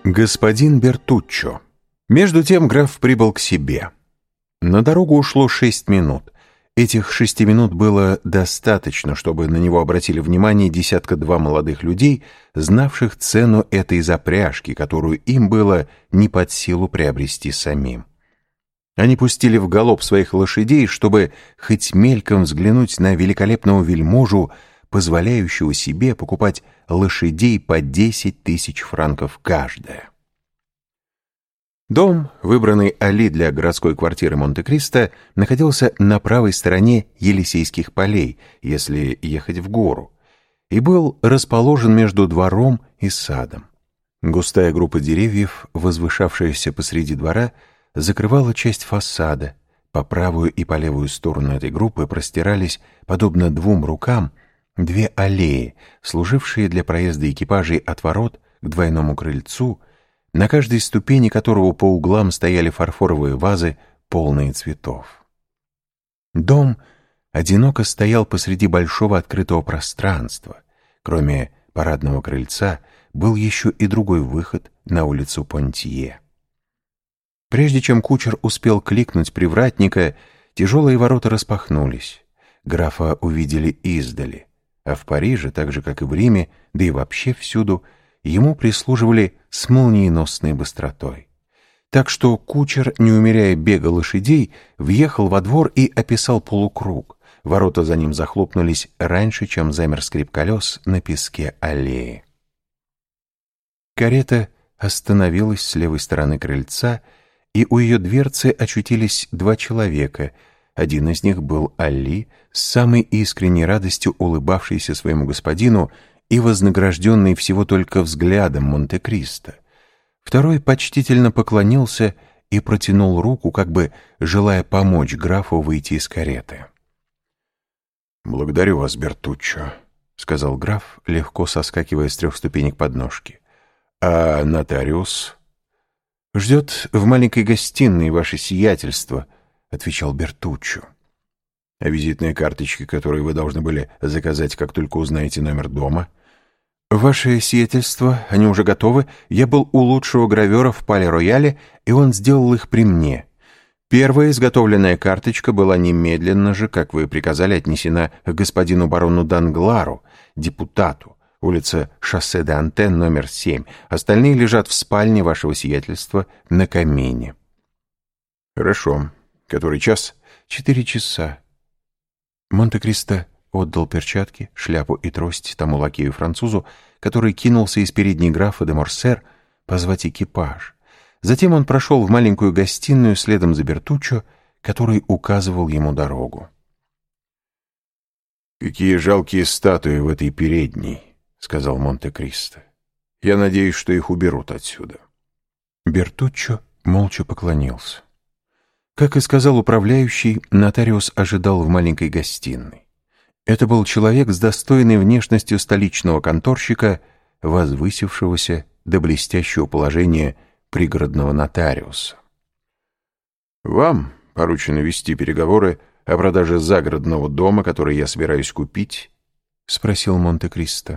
Господин Бертуччо. Между тем граф прибыл к себе. На дорогу ушло 6 минут. Этих 6 минут было достаточно, чтобы на него обратили внимание десятка-два молодых людей, знавших цену этой запряжки, которую им было не под силу приобрести самим. Они пустили в галоп своих лошадей, чтобы хоть мельком взглянуть на великолепного вельможу, позволяющего себе покупать лошадей по 10 тысяч франков каждая. Дом, выбранный Али для городской квартиры Монте-Кристо, находился на правой стороне Елисейских полей, если ехать в гору, и был расположен между двором и садом. Густая группа деревьев, возвышавшаяся посреди двора, закрывала часть фасада. По правую и по левую сторону этой группы простирались, подобно двум рукам, две аллеи, служившие для проезда экипажей от ворот к двойному крыльцу, на каждой ступени которого по углам стояли фарфоровые вазы, полные цветов. Дом одиноко стоял посреди большого открытого пространства. Кроме парадного крыльца был еще и другой выход на улицу Понтье. Прежде чем кучер успел кликнуть привратника, тяжелые ворота распахнулись. Графа увидели издали, а в Париже, так же как и в Риме, да и вообще всюду, ему прислуживали с молниеносной быстротой. Так что кучер, не умеряя бега лошадей, въехал во двор и описал полукруг. Ворота за ним захлопнулись раньше, чем замер скрип колес на песке аллеи. Карета остановилась с левой стороны крыльца, и у ее дверцы очутились два человека. Один из них был Али, с самой искренней радостью улыбавшийся своему господину и вознагражденный всего только взглядом Монте-Кристо. Второй почтительно поклонился и протянул руку, как бы желая помочь графу выйти из кареты. «Благодарю вас, Бертуччо», — сказал граф, легко соскакивая с 3 ступенек подножки. «А нотариус?» «Ждет в маленькой гостиной, ваше сиятельство», — отвечал Бертуччо. «А визитные карточки, которые вы должны были заказать, как только узнаете номер дома?» «Ваше сиятельство, они уже готовы. Я был у лучшего гравера в Пале-Рояле, и он сделал их при мне. Первая изготовленная карточка была немедленно же, как вы приказали, отнесена к господину барону Данглару, депутату, улица Шоссе де Антен, номер 7. Остальные лежат в спальне вашего сиятельства на камине». «Хорошо. Который час?» 4 часа. Монте-Кристо отдал перчатки, шляпу и трость тому лакею-французу, который кинулся из передней графа де Морсер позвать экипаж. Затем он прошел в маленькую гостиную следом за Бертуччо, который указывал ему дорогу. «Какие жалкие статуи в этой передней», — сказал Монте-Кристо. «Я надеюсь, что их уберут отсюда». Бертуччо молча поклонился. Как и сказал управляющий, нотариус ожидал в маленькой гостиной. Это был человек с достойной внешностью столичного конторщика, возвысившегося до блестящего положения пригородного нотариуса. «Вам поручено вести переговоры о продаже загородного дома, который я собираюсь купить?» — спросил Монте-Кристо.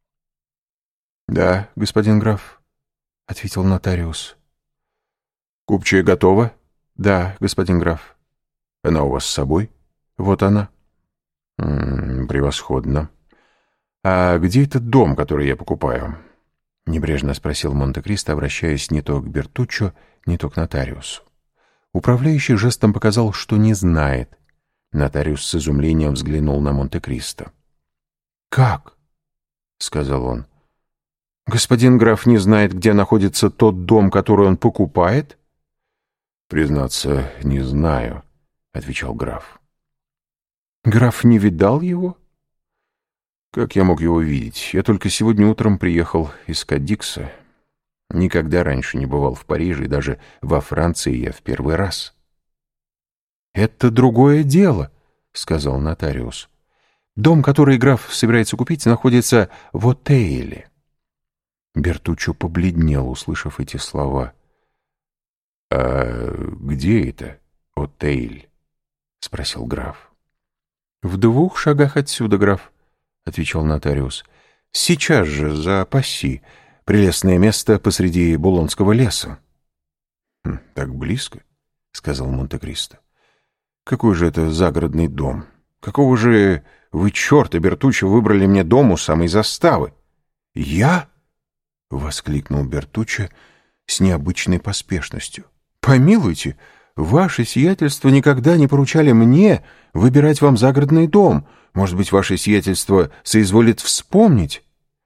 «Да, господин граф», — ответил нотариус. «Купчая готова?» «Да, господин граф». «Она у вас с собой?» «Вот она». «Превосходно. А где этот дом, который я покупаю?» — небрежно спросил Монте-Кристо, обращаясь не то к Бертуччо, не то к нотариусу. Управляющий жестом показал, что не знает. Нотариус с изумлением взглянул на Монте-Кристо. «Как?» — сказал он. «Господин граф не знает, где находится тот дом, который он покупает?» «Признаться, не знаю», — отвечал граф. «Граф не видал его?» «Как я мог его видеть? Я только сегодня утром приехал из Кадикса. Никогда раньше не бывал в Париже, и даже во Франции я в первый раз». «Это другое дело», — сказал нотариус. «Дом, который граф собирается купить, находится в Отейле». Бертуччо побледнел, услышав эти слова. «А где это, Отейль?» — спросил граф. «В 2 шагах отсюда, граф», — отвечал нотариус. «Сейчас же, за Пасси. Прелестное место посреди Булонского леса». «Так близко», — сказал Монте-Кристо. «Какой же это загородный дом? Какого же вы, черта, Бертуччо, выбрали мне дом у самой заставы?» «Я?» — воскликнул Бертуччо с необычной поспешностью. «Помилуйте, ваше сиятельство никогда не поручали мне выбирать вам загородный дом. Может быть, ваше сиятельство соизволит вспомнить?»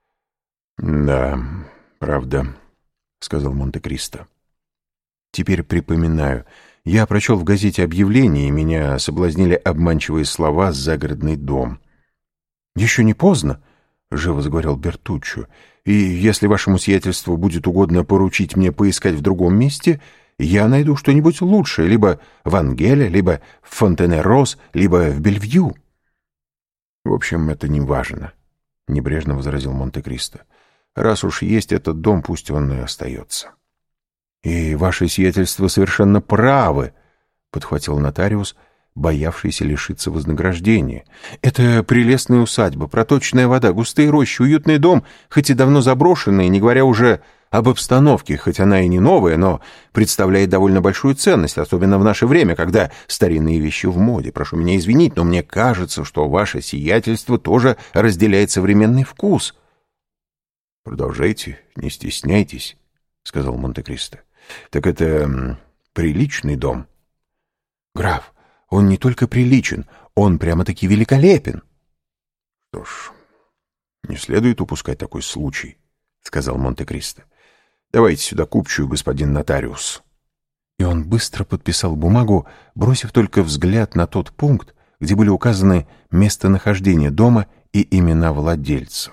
«Да, правда», — сказал Монте-Кристо. «Теперь припоминаю. Я прочел в газете объявление, и меня соблазнили обманчивые слова «загородный дом». «Еще не поздно», — живо заговорил Бертуччо, «и если вашему сиятельству будет угодно поручить мне поискать в другом месте, я найду что-нибудь лучшее, либо в Ангеле, либо в Фонтене-Рос, либо в Бельвью». «В общем, это не важно», — небрежно возразил Монте-Кристо. «Раз уж есть этот дом, пусть он и остается». «И ваше сиятельство совершенно правы», — подхватил нотариус, боявшийся лишиться вознаграждения. «Это прелестная усадьба, проточная вода, густые рощи, уютный дом, хоть и давно заброшенный, не говоря уже об обстановке, хоть она и не новая, но представляет довольно большую ценность, особенно в наше время, когда старинные вещи в моде. Прошу меня извинить, но мне кажется, что ваше сиятельство тоже разделяет современный вкус». «Продолжайте, не стесняйтесь», — сказал Монте-Кристо. «Так это приличный дом?» «Граф, он не только приличен, он прямо-таки великолепен». «Что ж, не следует упускать такой случай», — сказал Монте-Кристо. «Давайте сюда купчую, господин нотариус». И он быстро подписал бумагу, бросив только взгляд на тот пункт, где были указаны местонахождение дома и имена владельцев.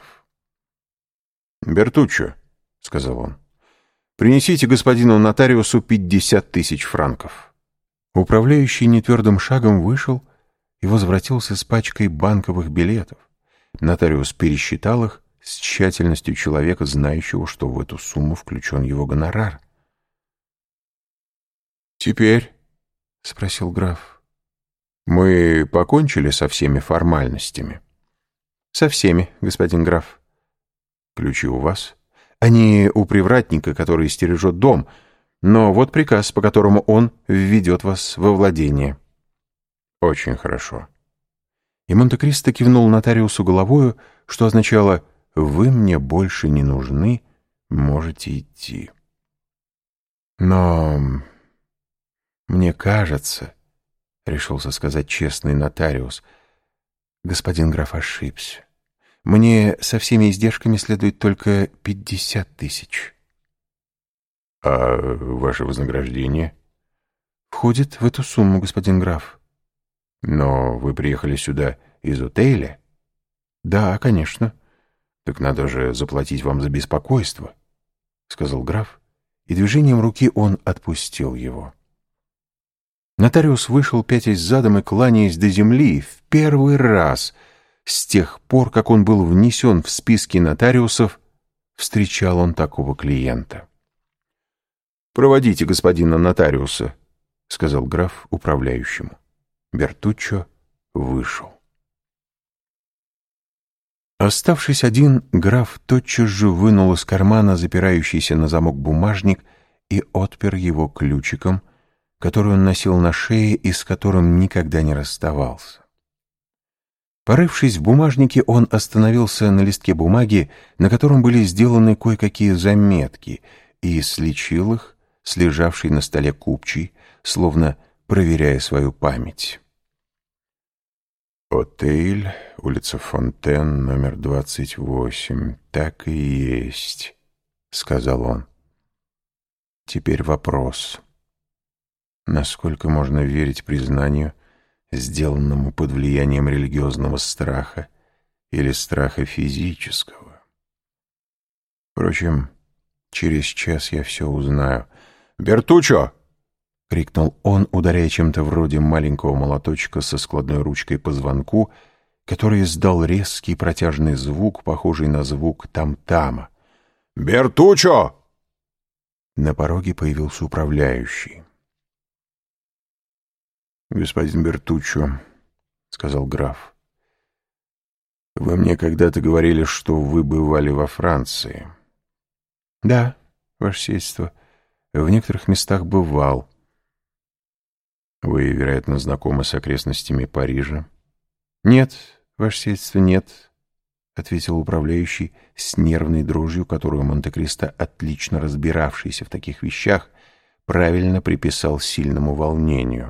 «Бертуччо», — сказал он, — «принесите господину нотариусу 50 000 франков». Управляющий нетвердым шагом вышел и возвратился с пачкой банковых билетов. Нотариус пересчитал их с тщательностью человека, знающего, что в эту сумму включен его гонорар. «Теперь?» — спросил граф. «Мы покончили со всеми формальностями?» «Со всеми, господин граф». «Ключи у вас?» «Они у привратника, который стережет дом, но вот приказ, по которому он введет вас во владение». «Очень хорошо». И Монте-Кристо кивнул нотариусу головою, что означало «Вы мне больше не нужны, можете идти». «Но мне кажется, — решился сказать честный нотариус, — господин граф ошибся. Мне со всеми издержками следует только 50 000». «А ваше вознаграждение?» «Входит в эту сумму, господин граф». «Но вы приехали сюда из отеля?» «Да, конечно». «Так надо же заплатить вам за беспокойство», — сказал граф, и движением руки он отпустил его. Нотариус вышел, пятясь задом и кланяясь до земли, в первый раз с тех пор, как он был внесен в списки нотариусов, встречал он такого клиента. «Проводите господина нотариуса», — сказал граф управляющему. Бертуччо вышел. Оставшись один, граф тотчас же вынул из кармана запирающийся на замок бумажник и отпер его ключиком, который он носил на шее и с которым никогда не расставался. Порывшись в бумажнике, он остановился на листке бумаги, на котором были сделаны кое-какие заметки, и сличил их с лежавшей на столе купчей, словно проверяя свою память. «Отель, улица Фонтен, номер 28. Так и есть», — сказал он. «Теперь вопрос. Насколько можно верить признанию, сделанному под влиянием религиозного страха или страха физического? Впрочем, через час я все узнаю». «Бертуччо!» — крикнул он, ударяя чем-то вроде маленького молоточка со складной ручкой по звонку, который издал резкий протяжный звук, похожий на звук там-тама. «Бертуччо!» На пороге появился управляющий. «Господин Бертуччо», — сказал граф, — «вы мне когда-то говорили, что вы бывали во Франции. «Да, ваше сиятельство, в некоторых местах бывал». «Вы, вероятно, знакомы с окрестностями Парижа?» «Нет, ваше сиятельство, нет», — ответил управляющий с нервной дрожью, которую Монте-Кристо, отлично разбиравшийся в таких вещах, правильно приписал сильному волнению.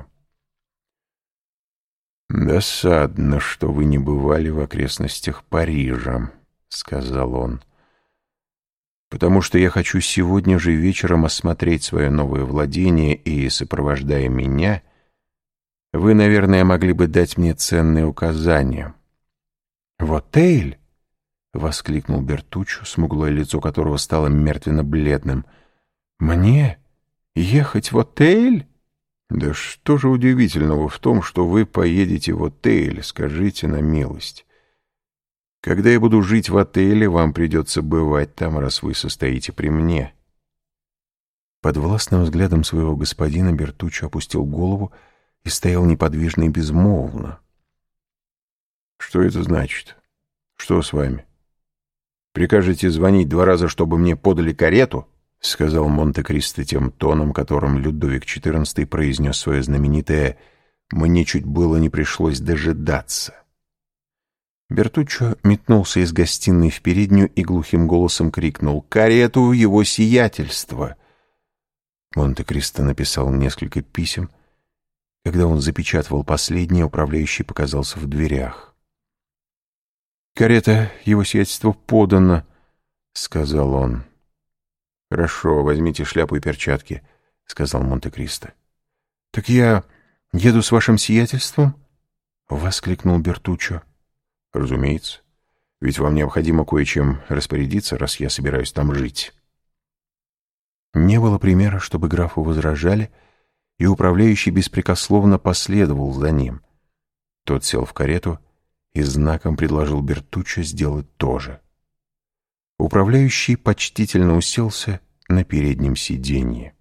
«Досадно, что вы не бывали в окрестностях Парижа», — сказал он, «потому что я хочу сегодня же вечером осмотреть свое новое владение, и, сопровождая меня, вы, наверное, могли бы дать мне ценные указания». «В отель?» — воскликнул Бертуччо, смуглое лицо которого стало мертвенно-бледным. «Мне ехать в отель?» «Да что же удивительного в том, что вы поедете в отель, скажите на милость? Когда я буду жить в отеле, вам придется бывать там, раз вы состоите при мне». Под властным взглядом своего господина Бертуччо опустил голову и стоял неподвижно и безмолвно. «Что это значит? Что с вами? Прикажете звонить 2 раза, чтобы мне подали карету?» — сказал Монте-Кристо тем тоном, которым Людовик XIV произнес свое знаменитое «мне чуть было не пришлось дожидаться». Бертуччо метнулся из гостиной в переднюю и глухим голосом крикнул «Карету в его сиятельство!». Монте-Кристо написал несколько писем. Когда он запечатывал последнее, управляющий показался в дверях. «Карета его сиятельства подана», — сказал он. «Хорошо, возьмите шляпу и перчатки», — сказал Монте-Кристо. «Так я еду с вашим сиятельством?» — воскликнул Бертуччо. «Разумеется, ведь вам необходимо кое-чем распорядиться, раз я собираюсь там жить». Не было примера, чтобы графу возражали, и управляющий беспрекословно последовал за ним. Тот сел в карету и знаком предложил Бертуччо сделать то же. Управляющий почтительно уселся на переднем сиденье.